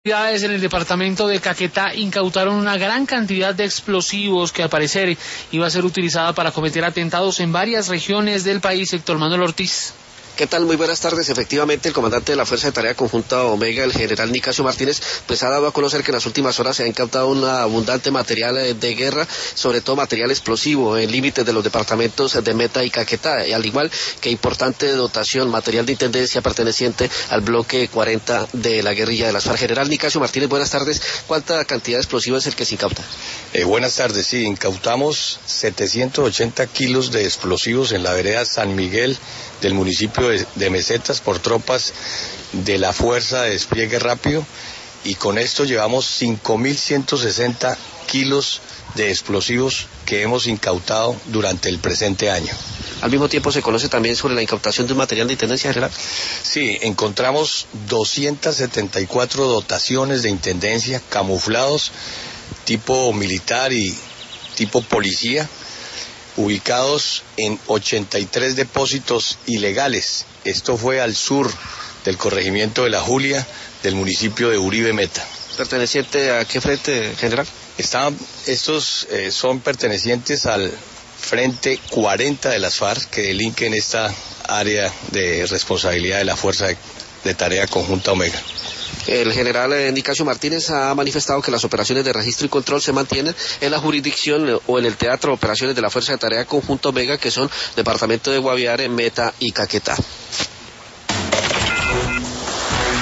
Autoridades en el departamento de Caquetá incautaron una gran cantidad de explosivos que al parecer iba a ser utilizada para cometer atentados en varias regiones del país. Héctor Manuel Ortiz. ¿Qué tal? Muy buenas tardes. Efectivamente, el comandante de la Fuerza de Tarea Conjunta Omega, el general Nicasio Martínez, pues ha dado a conocer que en las últimas horas se ha incautado un abundante material de guerra, sobre todo material explosivo, en límites de los departamentos de Meta y Caquetá, al igual que importante dotación, material de intendencia perteneciente al bloque 40 de la guerrilla de las FARC. General Nicasio Martínez, buenas tardes. ¿Cuánta cantidad de explosivos es el que se incauta? Buenas tardes, sí, incautamos 780 kilos de explosivos en la vereda San Miguel del municipio de Mesetas por tropas de la Fuerza de Despliegue Rápido, y con esto llevamos 5.160 kilos de explosivos que hemos incautado durante el presente año. Al mismo tiempo se conoce también sobre la incautación de un material de intendencia, general. Sí, encontramos 274 dotaciones de intendencia camuflados, tipo militar y tipo policía, ubicados en 83 depósitos ilegales. Esto fue al sur del corregimiento de La Julia, del municipio de Uribe Meta. ¿Perteneciente a qué frente, general? Estos son pertenecientes al Frente 40 de las FARC, que delinquen esta área de responsabilidad de la Fuerza de Tarea Conjunta Omega. El general Nicasio Martínez ha manifestado que las operaciones de registro y control se mantienen en la jurisdicción o en el teatro de operaciones de la Fuerza de Tarea Conjunta Omega, que son departamento de Guaviare, Meta y Caquetá.